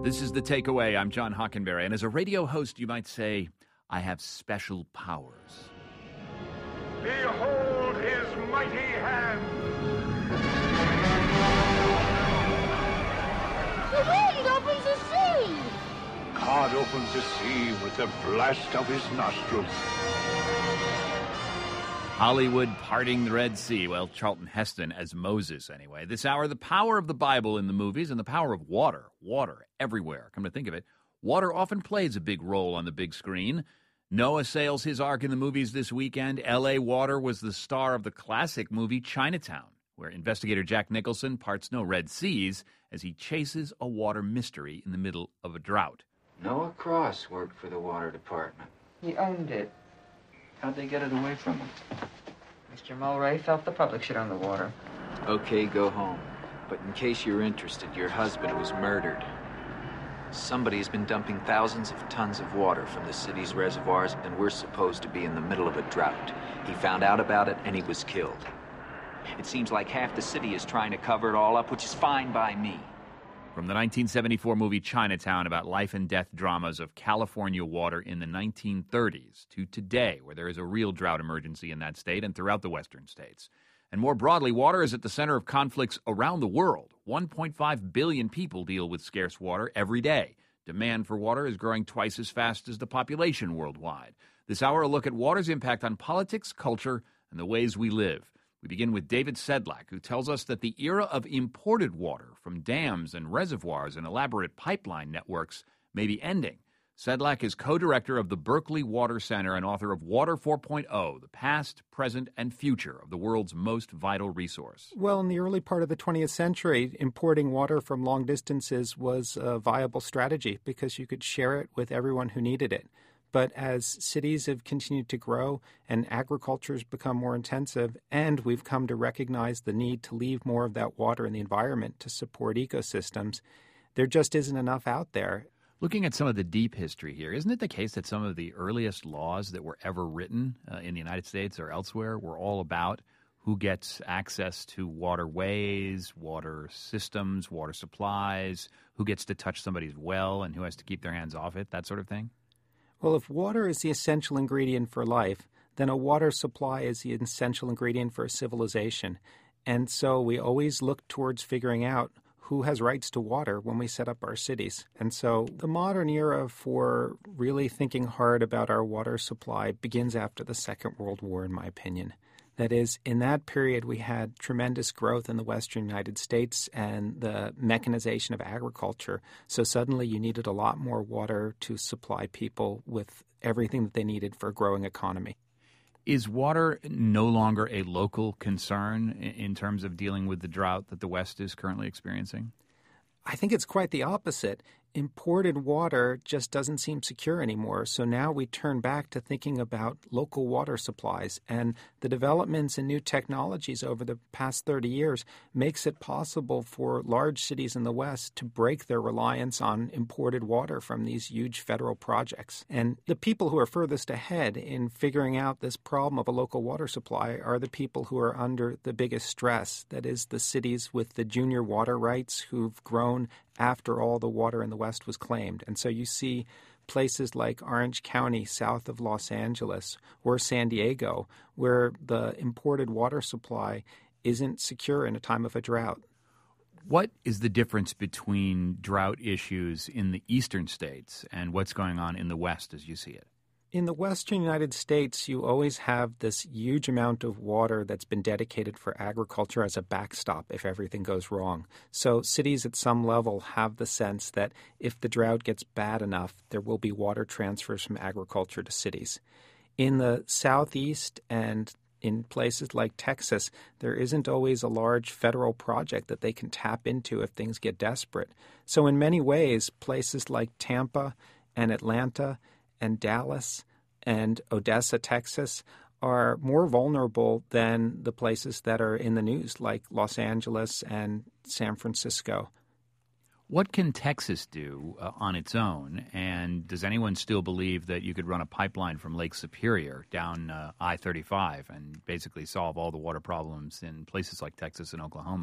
This is The Takeaway. I'm John Hockenberry, and as a radio host, you might say, I have special powers. Behold his mighty hand! The wind opens the sea! God opens the sea with the blast of his nostrils. Hollywood parting the Red Sea. Well, Charlton Heston as Moses, anyway. This hour, the power of the Bible in the movies and the power of water. Water everywhere. Come to think of it, water often plays a big role on the big screen. Noah sails his ark in the movies this weekend. L.A. Water was the star of the classic movie Chinatown, where investigator Jack Nicholson parts no Red Seas as he chases a water mystery in the middle of a drought. Noah Cross worked for the water department. He owned it. How'd they get it away from him? Mr. Mulray felt the public should own the water. Okay, go home. But in case you're interested, your husband was murdered. Somebody's been dumping thousands of tons of water from the city's reservoirs, and we're supposed to be in the middle of a drought. He found out about it, and he was killed. It seems like half the city is trying to cover it all up, which is fine by me. From the 1974 movie Chinatown, about life and death dramas of California water in the 1930s, to today, where there is a real drought emergency in that state and throughout the western states. And more broadly, water is at the center of conflicts around the world. 1.5 billion people deal with scarce water every day. Demand for water is growing twice as fast as the population worldwide. This hour, a look at water's impact on politics, culture, and the ways we live. We begin with David Sedlak, who tells us that the era of imported water from dams and reservoirs and elaborate pipeline networks may be ending. Sedlak is co-director of the Berkeley Water Center and author of Water 4.0, the past, present, and future of the world's most vital resource. Well, in the early part of the 20th century, importing water from long distances was a viable strategy because you could share it with everyone who needed it. But as cities have continued to grow and agriculture has become more intensive, and we've come to recognize the need to leave more of that water in the environment to support ecosystems, there just isn't enough out there. Looking at some of the deep history here, isn't it the case that some of the earliest laws that were ever written in the United States or elsewhere were all about who gets access to waterways, water systems, water supplies, who gets to touch somebody's well and who has to keep their hands off it, that sort of thing? Well, if water is the essential ingredient for life, then a water supply is the essential ingredient for a civilization. And so we always look towards figuring out who has rights to water when we set up our cities. And so the modern era for really thinking hard about our water supply begins after the Second World War, in my opinion. That is, in that period, we had tremendous growth in the western United States and the mechanization of agriculture. So suddenly you needed a lot more water to supply people with everything that they needed for a growing economy. Is water no longer a local concern in terms of dealing with the drought that the West is currently experiencing? I think it's quite the opposite. Imported water just doesn't seem secure anymore. So now we turn back to thinking about local water supplies. And the developments in new technologies over the past 30 years makes it possible for large cities in the West to break their reliance on imported water from these huge federal projects. And the people who are furthest ahead in figuring out this problem of a local water supply are the people who are under the biggest stress. That is, the cities with the junior water rights who've grown after all the water in the West was claimed. And so you see places like Orange County south of Los Angeles or San Diego where the imported water supply isn't secure in a time of a drought. What is the difference between drought issues in the eastern states and what's going on in the West as you see it? In the western United States, you always have this huge amount of water that's been dedicated for agriculture as a backstop if everything goes wrong. So cities at some level have the sense that if the drought gets bad enough, there will be water transfers from agriculture to cities. In the southeast and in places like Texas, there isn't always a large federal project that they can tap into if things get desperate. So in many ways, places like Tampa and Atlanta and Dallas and Odessa, Texas, are more vulnerable than the places that are in the news, like Los Angeles and San Francisco. What can Texas do on its own? And does anyone still believe that you could run a pipeline from Lake Superior down I-35 and basically solve all the water problems in places like Texas and Oklahoma?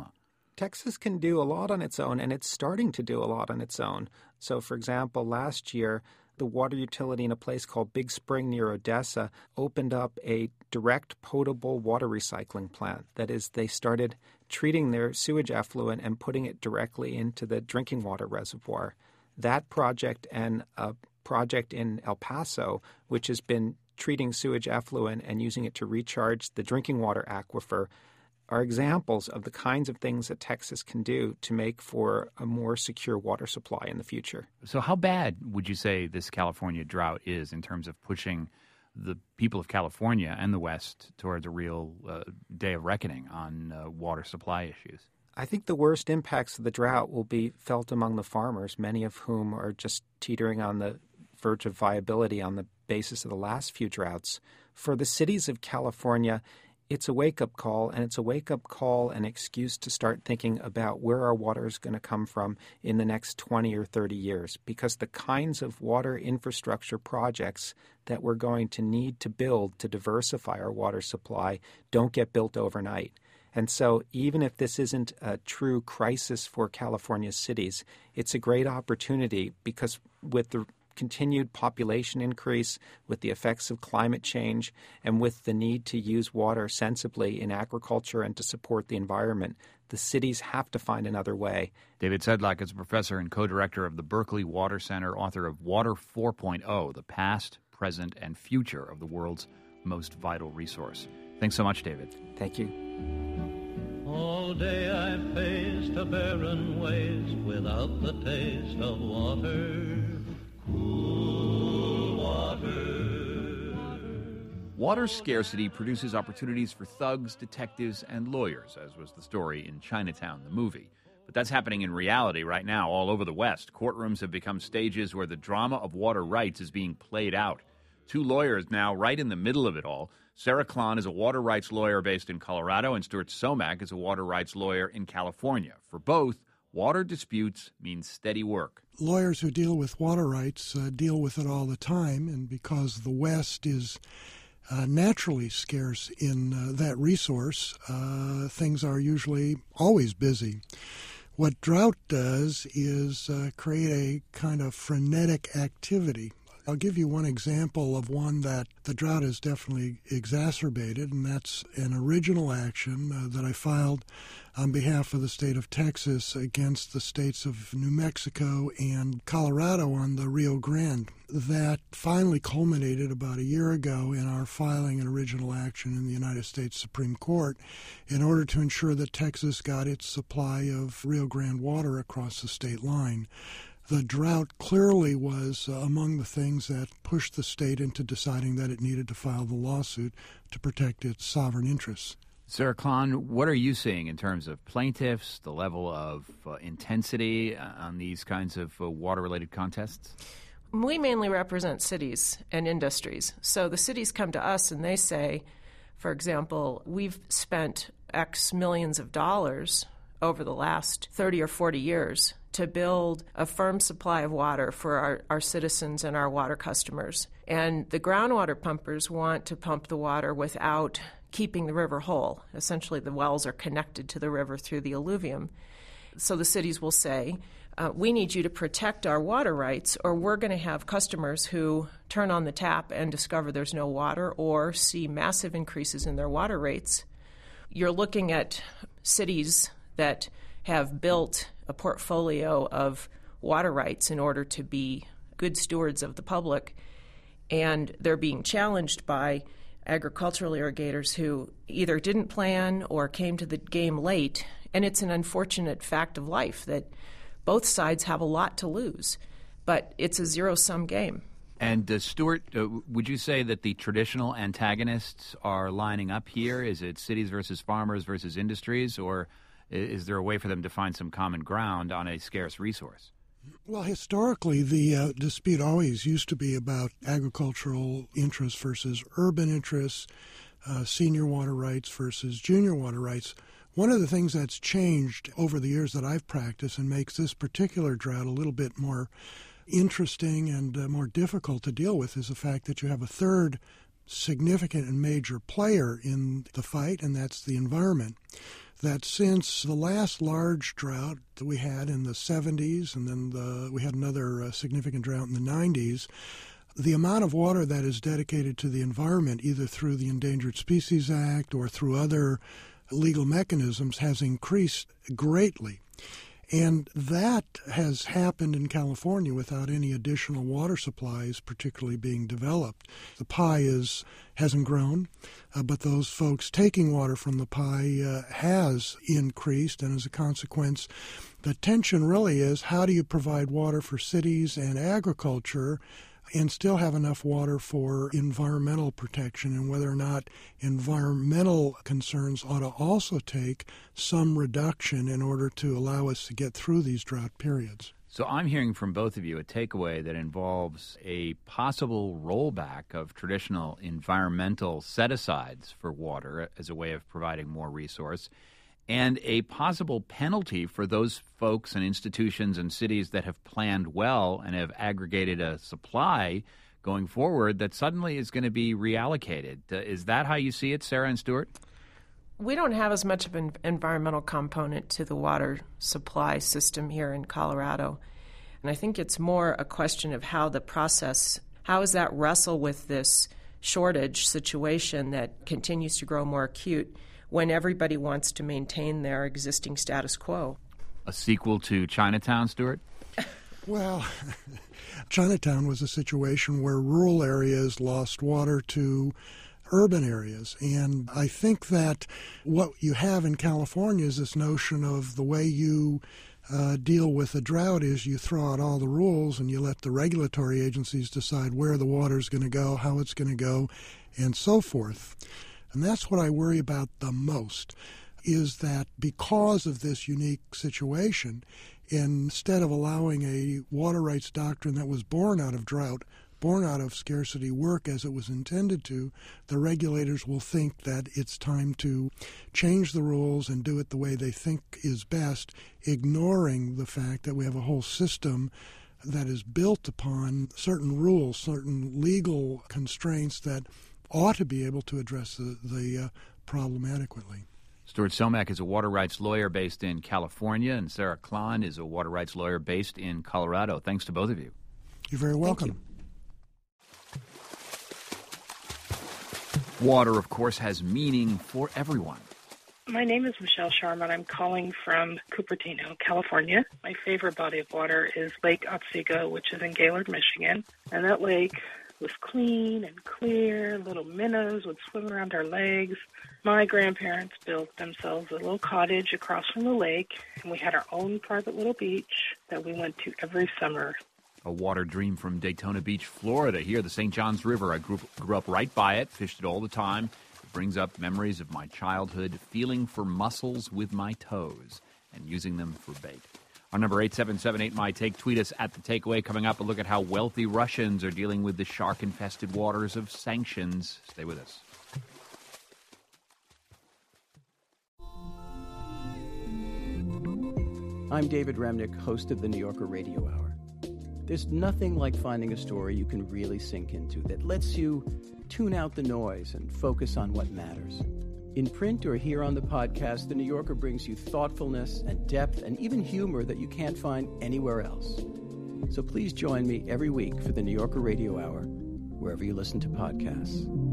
Texas can do a lot on its own, and it's starting to do a lot on its own. So, for example, last year, the water utility in a place called Big Spring near Odessa opened up a direct potable water recycling plant. That is, they started treating their sewage effluent and putting it directly into the drinking water reservoir. That project and a project in El Paso, which has been treating sewage effluent and using it to recharge the drinking water aquifer, are examples of the kinds of things that Texas can do to make for a more secure water supply in the future. So how bad would you say this California drought is in terms of pushing the people of California and the West towards a real day of reckoning on water supply issues? I think the worst impacts of the drought will be felt among the farmers, many of whom are just teetering on the verge of viability on the basis of the last few droughts. For the cities of California, it's a wake-up call, and it's a wake-up call and excuse to start thinking about where our water is going to come from in the next 20 or 30 years, because the kinds of water infrastructure projects that we're going to need to build to diversify our water supply don't get built overnight. And so even if this isn't a true crisis for California's cities, it's a great opportunity because with the continued population increase, with the effects of climate change, and with the need to use water sensibly in agriculture and to support the environment, the cities have to find another way. David Sedlak is a professor and co-director of the Berkeley Water Center, author of Water 4.0, The Past, Present, and Future of the World's Most Vital Resource. Thanks so much, David. Thank you. All day I faced a barren waste without the taste of water. Cool water. Water scarcity produces opportunities for thugs, detectives, and lawyers, as was the story in Chinatown, the movie. But that's happening in reality right now all over the West. Courtrooms have become stages where the drama of water rights is being played out. Two lawyers now right in the middle of it all. Sarah Klon is a water rights lawyer based in Colorado, and Stuart Somak is a water rights lawyer in California. For both, water disputes means steady work. Lawyers who deal with water rights deal with it all the time, and because the West is naturally scarce in that resource, things are usually always busy. What drought does is create a kind of frenetic activity. I'll give you one example of one that the drought has definitely exacerbated, and that's an original action that I filed on behalf of the state of Texas against the states of New Mexico and Colorado on the Rio Grande. That finally culminated about a year ago in our filing an original action in the United States Supreme Court in order to ensure that Texas got its supply of Rio Grande water across the state line. The drought clearly was among the things that pushed the state into deciding that it needed to file the lawsuit to protect its sovereign interests. Sarah Klon, what are you seeing in terms of plaintiffs, the level of intensity on these kinds of water-related contests? We mainly represent cities and industries. So the cities come to us and they say, for example, we've spent X millions of dollars over the last 30 or 40 years to build a firm supply of water for our citizens and our water customers. And the groundwater pumpers want to pump the water without keeping the river whole. Essentially, the wells are connected to the river through the alluvium. So the cities will say, we need you to protect our water rights, or we're going to have customers who turn on the tap and discover there's no water or see massive increases in their water rates. You're looking at cities that have built a portfolio of water rights in order to be good stewards of the public, and they're being challenged by agricultural irrigators who either didn't plan or came to the game late. And it's an unfortunate fact of life that both sides have a lot to lose, but it's a zero-sum game. And Stuart, would you say that the traditional antagonists are lining up here? Is it cities versus farmers versus industries, or is there a way for them to find some common ground on a scarce resource? Well, historically, the dispute always used to be about agricultural interests versus urban interests, senior water rights versus junior water rights. One of the things that's changed over the years that I've practiced and makes this particular drought a little bit more interesting and more difficult to deal with is the fact that you have a third significant and major player in the fight, and that's the environment. That since the last large drought that we had in the 70s, and then we had another significant drought in the 90s, the amount of water that is dedicated to the environment, either through the Endangered Species Act or through other legal mechanisms, has increased greatly. And that has happened in California without any additional water supplies particularly being developed. The pie hasn't grown, but those folks taking water from the pie has increased, and as a consequence, the tension really is how do you provide water for cities and agriculture and still have enough water for environmental protection, and whether or not environmental concerns ought to also take some reduction in order to allow us to get through these drought periods. So I'm hearing from both of you a takeaway that involves a possible rollback of traditional environmental set-asides for water as a way of providing more resource, and a possible penalty for those folks and institutions and cities that have planned well and have aggregated a supply going forward that suddenly is going to be reallocated. Is that how you see it, Sarah and Stuart? We don't have as much of an environmental component to the water supply system here in Colorado. And I think it's more a question of how does that wrestle with this shortage situation that continues to grow more acute when everybody wants to maintain their existing status quo. A sequel to Chinatown, Stuart? Well, Chinatown was a situation where rural areas lost water to urban areas. And I think that what you have in California is this notion of the way you deal with a drought is you throw out all the rules and you let the regulatory agencies decide where the water is going to go, how it's going to go, and so forth. And that's what I worry about the most, is that because of this unique situation, instead of allowing a water rights doctrine that was born out of drought, born out of scarcity, work as it was intended to, the regulators will think that it's time to change the rules and do it the way they think is best, ignoring the fact that we have a whole system that is built upon certain rules, certain legal constraints that ought to be able to address the problem adequately. Stuart Somak is a water rights lawyer based in California, and Sarah Klahn is a water rights lawyer based in Colorado. Thanks to both of you. You're very welcome. Water, of course, has meaning for everyone. My name is Michelle Sharma. I'm calling from Cupertino, California. My favorite body of water is Lake Otsego, which is in Gaylord, Michigan. And that lake was clean and clear. Little minnows would swim around our legs. My grandparents built themselves a little cottage across from the lake, and we had our own private little beach that we went to every summer. A water dream from Daytona Beach, Florida. Here, the St. Johns River. I grew up right by it, fished it all the time. It brings up memories of my childhood, feeling for mussels with my toes and using them for bait. Our number 877-8MY-TAKE. Tweet us at The Takeaway. Coming up, a look at how wealthy Russians are dealing with the shark-infested waters of sanctions. Stay with us. I'm David Remnick, host of the New Yorker Radio Hour. There's nothing like finding a story you can really sink into that lets you tune out the noise and focus on what matters. In print or here on the podcast, The New Yorker brings you thoughtfulness and depth and even humor that you can't find anywhere else. So please join me every week for the New Yorker Radio Hour, wherever you listen to podcasts.